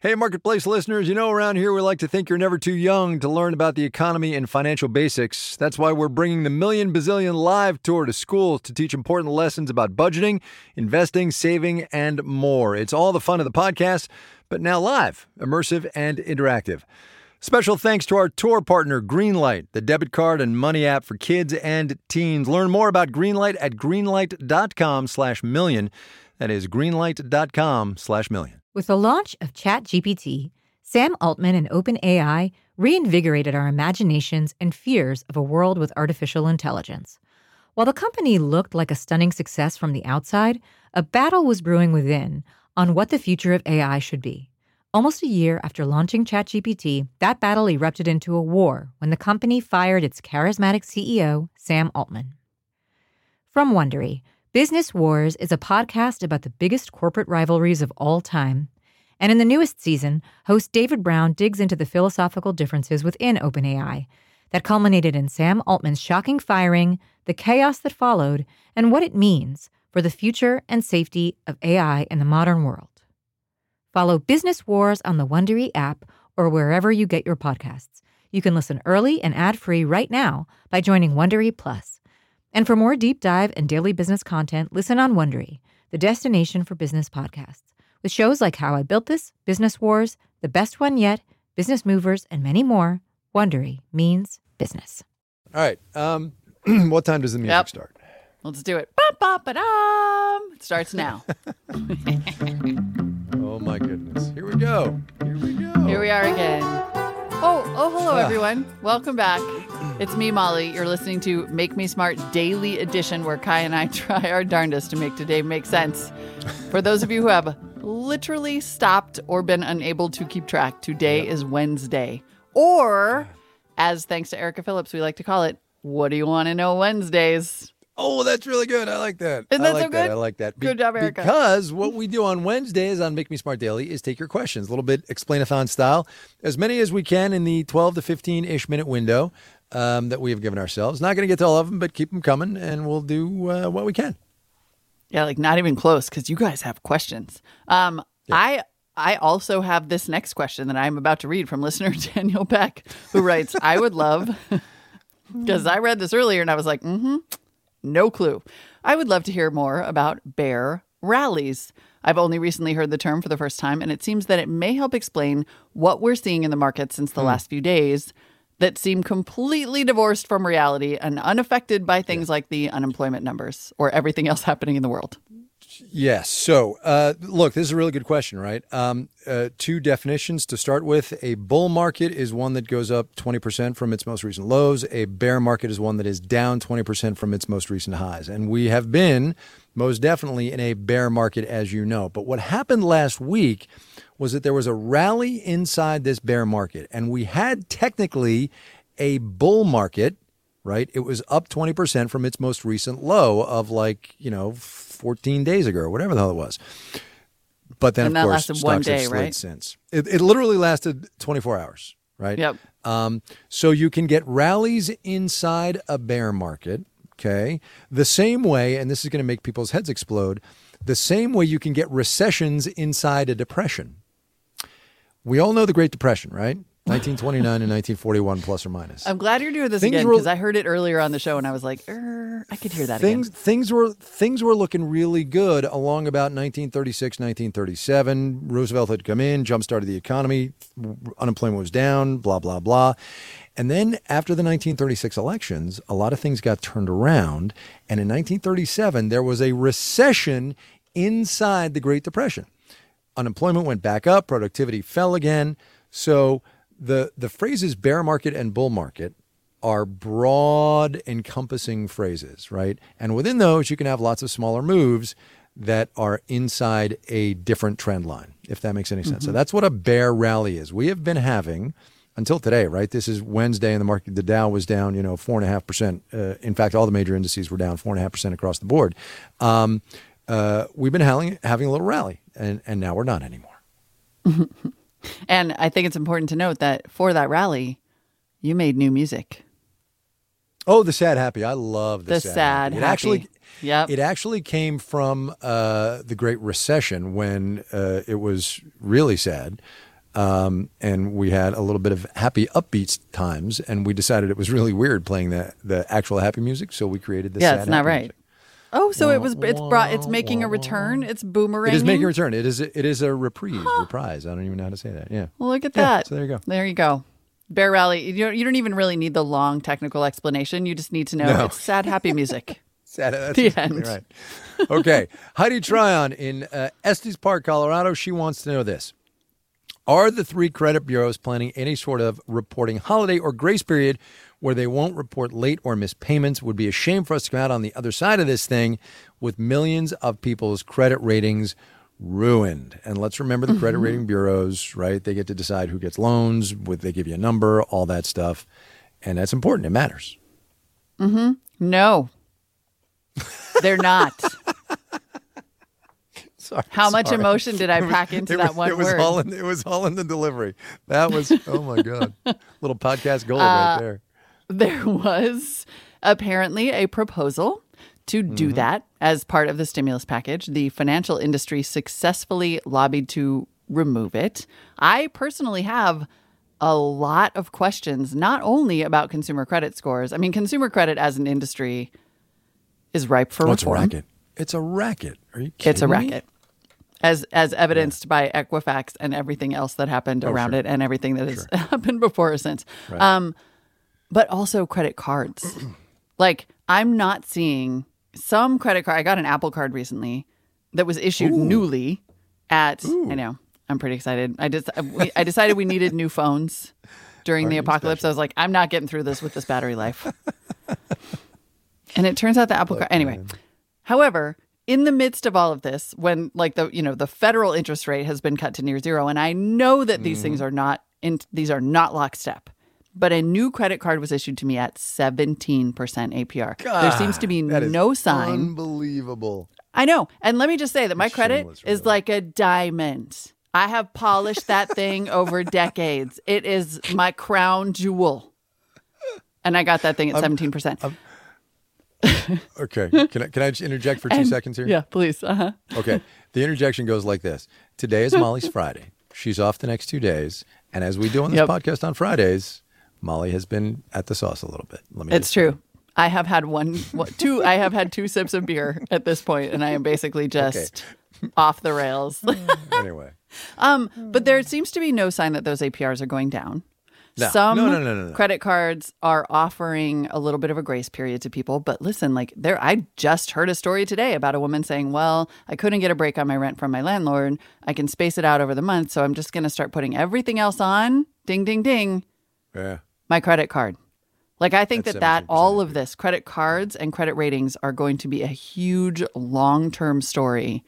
Hey, Marketplace listeners, around here we like to think you're never too young to learn about the economy and financial basics. That's why we're bringing the Million Bazillion Live Tour to schools to teach important lessons about budgeting, investing, saving, and more. It's all the fun of the podcast, but now live, immersive, and interactive. Special thanks to our tour partner, Greenlight, the debit card and money app for kids and teens. Learn more about Greenlight at greenlight.com/million. That is greenlight.com/million. With the launch of ChatGPT, Sam Altman and OpenAI reinvigorated our imaginations and fears of a world with artificial intelligence. While the company looked like a stunning success from the outside, a battle was brewing within on what the future of AI should be. Almost a year after launching ChatGPT, that battle erupted into a war when the company fired its charismatic CEO, Sam Altman. From Wondery, Business Wars is a podcast about the biggest corporate rivalries of all time. And in the newest season, host David Brown digs into the philosophical differences within OpenAI that culminated in Sam Altman's shocking firing, the chaos that followed, and what it means for the future and safety of AI in the modern world. Follow Business Wars on the Wondery app or wherever you get your podcasts. You can listen early and ad-free right now by joining Wondery Plus. And for more deep dive and daily business content, listen on Wondery, the destination for business podcasts, with shows like How I Built This, Business Wars, The Best One Yet, Business Movers, and many more. Wondery means business. All right. What time does the music start? Let's do it. Ba-ba-ba-dum. It starts now. Oh, my goodness. Here we go. Here we are again. Oh, hello, everyone. Welcome back. It's me, Molly. You're listening to Make Me Smart Daily Edition, where Kai and I try our darndest to make today make sense. For those of you who have literally stopped or been unable to keep track, today is Wednesday. Or, as thanks to Erica Phillips, we like to call it, What Do You Want to Know Wednesdays? Oh, that's really good. I like that. Isn't that so good? I like that. Good job, Erica. Because what we do on Wednesdays on Make Me Smart Daily is take your questions, a little bit explain-a-thon style, as many as we can in the 12 to 15-ish minute window that we have given ourselves. Not going to get to all of them, but keep them coming, and we'll do what we can. Yeah, like not even close, because you guys have questions. I also have this next question that I'm about to read from listener Daniel Beck, who writes, I would love, because I read this earlier and I was like, no clue. I would love to hear more about bear rallies. I've only recently heard the term for the first time, and it seems that it may help explain what we're seeing in the market since the last few days that seem completely divorced from reality and unaffected by things like the unemployment numbers or everything else happening in the world. Yes. So, look, this is a really good question, right? Two definitions to start with. A bull market is one that goes up 20% from its most recent lows. A bear market is one that is down 20% from its most recent highs. And we have been most definitely in a bear market, as you know. But what happened last week was that there was a rally inside this bear market. And we had technically a bull market, right? It was up 20% from its most recent low of 14 days ago or whatever the hell it was. But then, and of course, lasted stocks one have day, slid right? since. It literally lasted 24 hours, right? Yep. So you can get rallies inside a bear market, okay? The same way, and this is going to make people's heads explode, the same way you can get recessions inside a depression. We all know the Great Depression, right? 1929 and 1941, plus or minus. I'm glad you're doing this again, because I heard it earlier on the show and I was like, I could hear that again. Things were looking really good along about 1936, 1937. Roosevelt had come in, jump-started the economy, unemployment was down, blah, blah, blah. And then after the 1936 elections, a lot of things got turned around. And in 1937, there was a recession inside the Great Depression. Unemployment went back up, productivity fell again. So the phrases bear market and bull market are broad, encompassing phrases, right? And within those, you can have lots of smaller moves that are inside a different trend line, if that makes any sense. So that's what a bear rally is. We have been having, until today, right? This is Wednesday, and the market, the Dow was down, 4.5%. In fact, all the major indices were down 4.5% across the board. We've been having a little rally, and now we're not anymore. And I think it's important to note that for that rally, you made new music. Oh, the Sad Happy. I love the Sad Happy. It actually came from the Great Recession when it was really sad. and we had a little bit of happy upbeat times, and we decided it was really weird playing the actual happy music, so we created the sad it's not happy right. music. Oh, so it's making a return. It's boomerang. It is making a return. It is a reprise. I don't even know how to say that. Yeah. Well, look at that. So there you go. There you go. Bear Rally. You don't even really need the long technical explanation. You just need to know it's sad happy music. That's the exactly end. right. Okay. Heidi Tryon in Estes Park, Colorado. She wants to know this. Are the 3 credit bureaus planning any sort of reporting holiday or grace period where they won't report late or missed payments? Would be a shame for us to come out on the other side of this thing with millions of people's credit ratings ruined. And let's remember the credit rating bureaus, right? They get to decide who gets loans, they give you a number, all that stuff. And that's important. It matters. No, they're not. How much emotion did I pack into that one word? It was all in the delivery. That was, oh my God. Little podcast gold right there. There was apparently a proposal to do that as part of the stimulus package. The financial industry successfully lobbied to remove it. I personally have a lot of questions, not only about consumer credit scores. I mean, consumer credit as an industry is ripe for reform. It's a racket. It's a racket. Are you kidding It's a me? racket. As evidenced by Equifax and everything else that happened around it and everything that has happened before or since. Right. But also credit cards. Like, I'm not seeing some credit card. I got an Apple card recently that was issued newly at, I know, I'm pretty excited. I decided we needed new phones during the apocalypse. I was like, I'm not getting through this with this battery life. And it turns out the Apple card, anyway. However, in the midst of all of this, when like the federal interest rate has been cut to near zero, and I know that these things are not lockstep, but a new credit card was issued to me at 17% APR. There seems to be no sign. Unbelievable. I know. And let me just say that my credit is like a diamond. I have polished that thing over decades. It is my crown jewel. And I got that thing at 17%. Okay. Can I just interject for 2 seconds here? Yeah, please. Okay. The interjection goes like this. Today is Molly's Friday. She's off the next 2 days. And as we do on this podcast on Fridays, Molly has been at the sauce a little bit. It's true. I have had I have had 2 sips of beer at this point, and I am basically just off the rails. Anyway. But there seems to be no sign that those APRs are going down. No. Some No. credit cards are offering a little bit of a grace period to people. But listen, I just heard a story today about a woman saying, well, I couldn't get a break on my rent from my landlord. I can space it out over the month. So I'm just going to start putting everything else on. Ding, ding, ding. Yeah. My credit card. Like, I think that all of APR. this, credit cards and credit ratings are going to be a huge long-term story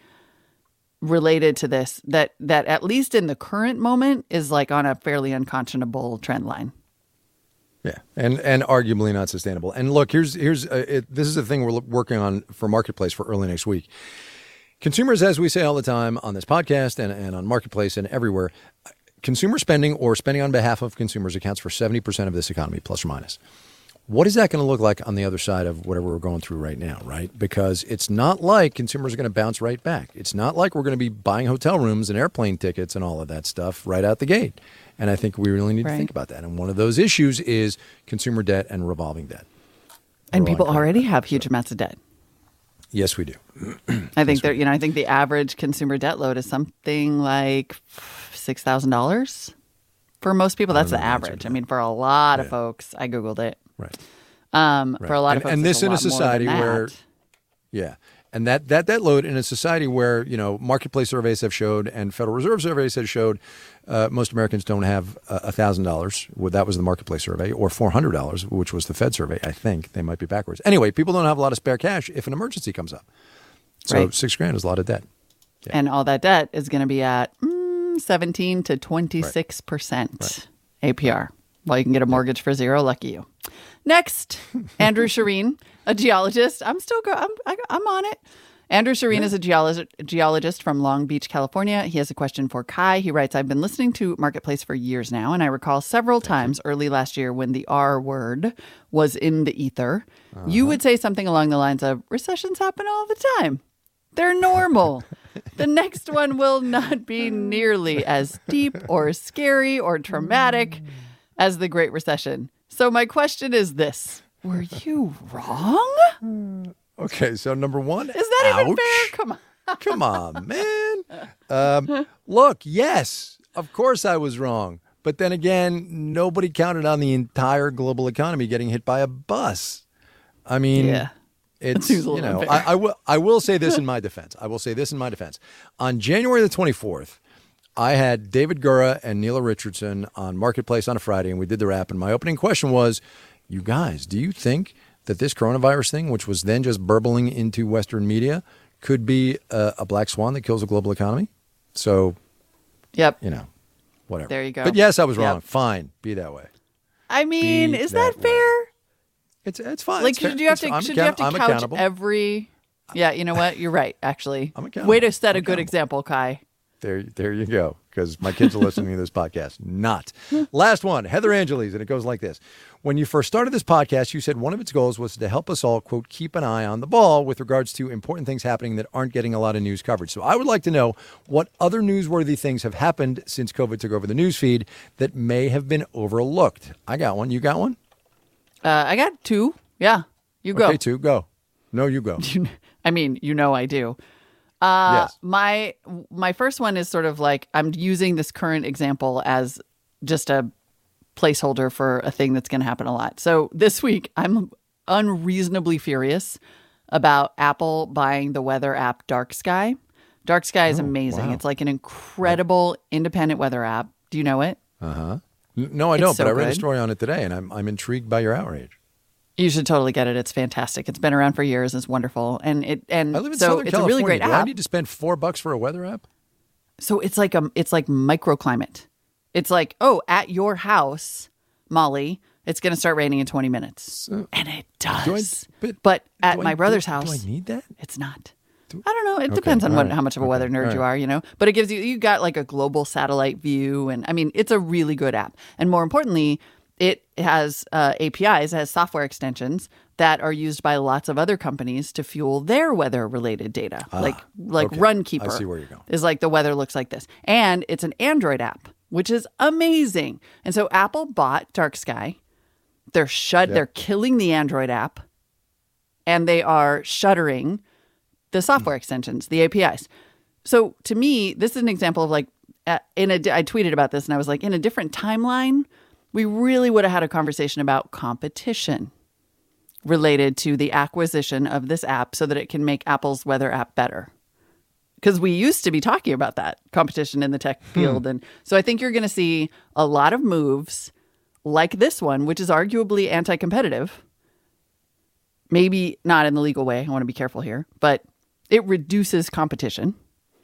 related to this that at least in the current moment is like on a fairly unconscionable trend line. Yeah, and arguably not sustainable. And look, here's this is the thing we're working on for Marketplace for early next week. Consumers, as we say all the time on this podcast and on Marketplace and everywhere, consumer spending or spending on behalf of consumers accounts for 70% of this economy, plus or minus. What is that going to look like on the other side of whatever we're going through right now, right? Because it's not like consumers are going to bounce right back. It's not like we're going to be buying hotel rooms and airplane tickets and all of that stuff right out the gate. And I think we really need to think about that. And one of those issues is consumer debt and revolving debt. And people already have huge amounts of debt. Yes, we do. I think I think the average consumer debt load is something like $6,000 for most people. That's the average. I mean, for a lot of folks, I Googled it. Right. For a lot of folks, and this it's in a society where, that. and that load in a society where marketplace surveys have showed and Federal Reserve surveys have showed most Americans don't have $1,000. Well, that was the marketplace survey, or $400, which was the Fed survey. I think they might be backwards. Anyway, people don't have a lot of spare cash if an emergency comes up. So $6,000 is a lot of debt. Yeah. And all that debt is going to be at 17 to 26% APR. Well, you can get a mortgage for zero. Lucky you. Next, Andrew Shireen, a geologist. I'm on it. Andrew Shireen is a geologist from Long Beach, California. He has a question for Kai. He writes, I've been listening to Marketplace for years now, and I recall several times early last year when the R word was in the ether. You would say something along the lines of, recessions happen all the time. They're normal. The next one will not be nearly as deep or scary or traumatic as the Great Recession. So my question is this. Were you wrong? Okay, so number one. Is that even ouch. fair? Come on. Come on, man. Look, yes, of course I was wrong. But then again, nobody counted on the entire global economy getting hit by a bus. I mean, Yeah. it's, seems a you little know, unfair. I will say this in my defense. On January the 24th, I had David Gura and Neela Richardson on Marketplace on a Friday, and we did the wrap. And my opening question was, you guys, do you think that this coronavirus thing, which was then just burbling into Western media, could be a black swan that kills a global economy? So, Yep. you know, whatever. There you go. But yes, I was wrong. Yep. Fine. Be that way. I mean, Be is that that fair? It's fine. Like, It's fair. should you have It's- to I'm couch accountable. every? Yeah, you know what? You're right. Actually, I'm accountable. way to set a I'm good accountable. example, Kai. There you go. Because my kids are listening to this podcast. Not. Last one, Heather Angeles, and it goes like this. When you first started this podcast, you said one of its goals was to help us all, quote, keep an eye on the ball with regards to important things happening that aren't getting a lot of news coverage. So I would like to know what other newsworthy things have happened since COVID took over the news feed that may have been overlooked. I got one. You got one? I got two. Yeah, you go. Okay, two. Go. No, you go. I mean, you know I do. Yes. My first one is sort of like I'm using this current example as just a placeholder for a thing that's going to happen a lot. So this week, I'm unreasonably furious about Apple buying the weather app Dark Sky. Dark Sky is amazing. wow. It's like an incredible independent weather app. Do you know it? No, I It's don't, so but I read a good. story on it today, and I'm intrigued by your outrage. You should totally get it. It's fantastic. It's been around for years. It's wonderful, and I live in so Southern it's California. a really great Do I app. need to spend $4 for a weather app? So it's like microclimate. It's like, oh, at your house, Molly, it's going to start raining in 20 minutes, and it does. But at my brother's house, do I need that? it's not. I don't know. It depends on all right. how much of a weather nerd all you right. are, you know. But it gives you got like a global satellite view, and I mean, it's a really good app. And more importantly, it has APIs, it has software extensions that are used by lots of other companies to fuel their weather-related data, like okay. Runkeeper. I see where you're going. Is like the weather looks like this, and it's an Android app, which is amazing. And so Apple bought Dark Sky. They're They're killing the Android app, and they are shuttering the software extensions, the APIs. So to me, this is an example of like, I tweeted about this and I was like, in a different timeline, we really would have had a conversation about competition related to the acquisition of this app so that it can make Apple's weather app better. Because we used to be talking about that competition in the tech field. And so I think you're going to see a lot of moves like this one, which is arguably anti-competitive. Maybe not in the legal way. I want to be careful here, but it reduces competition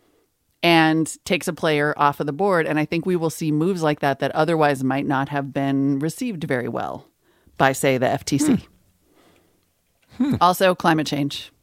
and takes a player off of the board. And I think we will see moves like that that otherwise might not have been received very well by, say, the FTC. Also, climate change.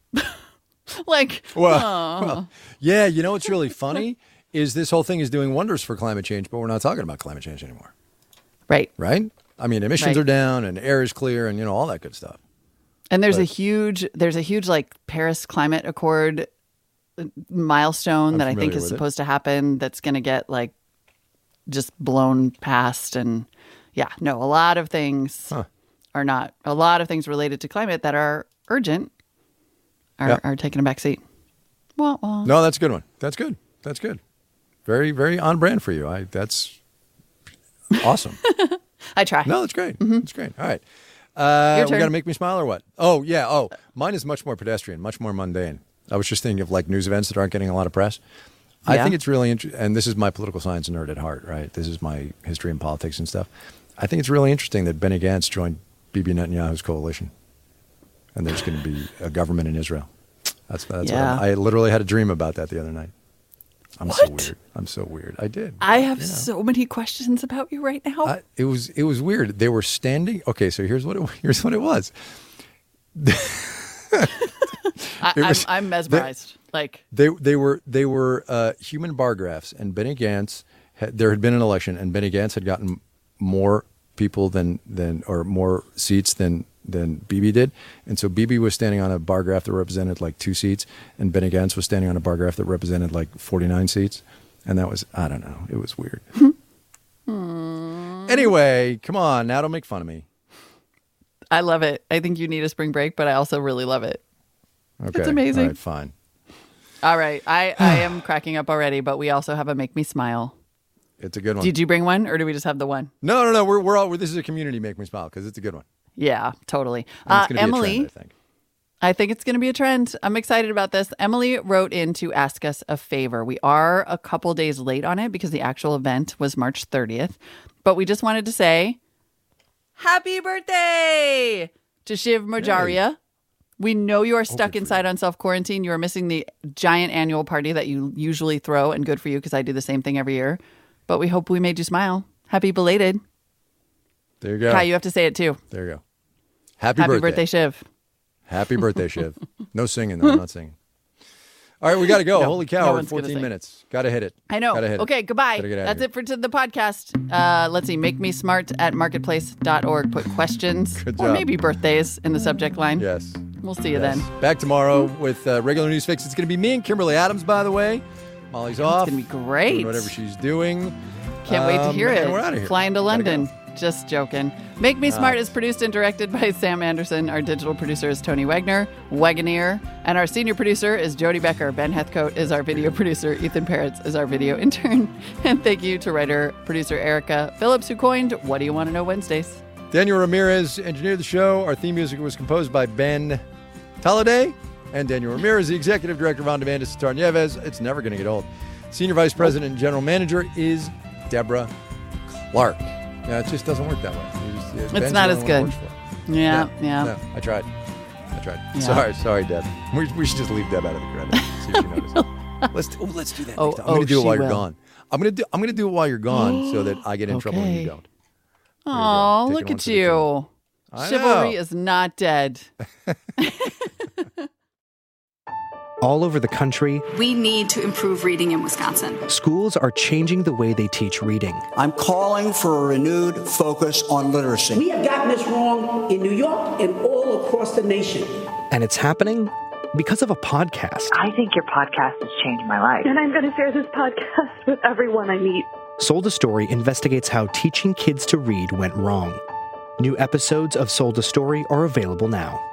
Well, yeah, you know what's really funny is this whole thing is doing wonders for climate change, but we're not talking about climate change anymore, Right. right? I mean, emissions Right. are down and air is clear and, you know, all that good stuff. And there's a huge like Paris Climate Accord milestone that I think familiar is with it. supposed to happen that's going to get like just blown past. And yeah, no, a lot of things are not, a lot of things related to climate that are urgent are taking a back seat. Well, No, that's a good one. That's good. That's good. Very, very on brand for you. That's awesome. I try. No, that's great. That's great. All right. Your We turn. got to make me smile or what? Oh, yeah. Oh, mine is much more pedestrian, much more mundane. I was just thinking of like news events that aren't getting a lot of press. I Yeah. think it's really interesting. And this is my political science nerd at heart, right? This is my history and politics and stuff. I think it's really interesting that Benny Gantz joined Bibi Netanyahu's coalition. And there's going to be a government in Israel. That's Yeah. I literally had a dream about that the other night. I'm so weird. I'm so weird. I did. I have so many questions about you right now. It was weird. They were standing. Okay, so here's what it was. I'm mesmerized. They were human bar graphs, and Benny Gantz there had been an election, and Benny Gantz had gotten more people or more seats than Bibi did. And so Bibi was standing on a bar graph that represented like 2 seats, and Benny Gantz was standing on a bar graph that represented like 49 seats. And that was, I don't know, it was weird. Anyway, come on, now don't make fun of me. I love it. I think you need a spring break, but I also really love it. Okay. It's amazing. All right, fine. All right. I am cracking up already, but we also have a Make Me Smile. It's a good one. Did you bring one, or do we just have the one? No. We're all. This is a community Make Me Smile because it's a good one. Yeah, totally. And it's gonna Emily, be a trend, I think it's going to be a trend. I'm excited about this. Emily wrote in to ask us a favor. We are a couple days late on it because the actual event was March 30th, but we just wanted to say happy birthday to Shiv Marjaria. Hey. We know you are stuck inside on self-quarantine. You are missing the giant annual party that you usually throw, and good for you because I do the same thing every year. But we hope we made you smile. Happy belated. There you go. Kai, you have to say it too. There you go. Happy birthday, Shiv. Happy birthday, Shiv. No singing, though. I'm not singing. All right, we got to go. Holy cow, we're at 14 minutes. Got to hit it. I know. Okay, goodbye. That's it for the podcast. Let's see. Make me smart at marketplace.org. Put questions or maybe birthdays in the subject line. Yes. We'll see you then. Back tomorrow with regular News Fix. It's going to be me and Kimberly Adams, by the way. Molly's off. It's going to be great. Doing whatever she's doing. Can't wait to hear it. And we're out of here. Flying to London. Just joking. Make Me Smart is produced and directed by Sam Anderson. Our digital producer is Tony Wagoneer. And our senior producer is Jody Becker. Ben Heathcote is our video producer. Ethan Peretz is our video intern. And thank you to writer-producer Erica Phillips, who coined What Do You Want to Know Wednesdays. Daniel Ramirez engineered the show. Our theme music was composed by Ben Talladay. And Daniel Ramirez, the executive director of On Demand, is Sitar Nieves. It's never going to get old. Senior vice president and general manager is Deborah Clark. Yeah, it just doesn't work that way. It's not as good. Yeah. No, I tried. Yeah. Sorry, Deb. We should just leave Deb out of the credit. See if she notices. Let's do that. I'm going to do it while you're gone. I'm going to do it while you're gone so that I get in trouble when you don't. Oh, look at you. Chivalry is not dead. All over the country, we need to improve reading in Wisconsin. Schools are changing the way they teach reading. I'm calling for a renewed focus on literacy. We have gotten this wrong in New York and all across the nation. And it's happening because of a podcast. I think your podcast has changed my life. And I'm going to share this podcast with everyone I meet. Sold a Story investigates how teaching kids to read went wrong. New episodes of Sold a Story are available now.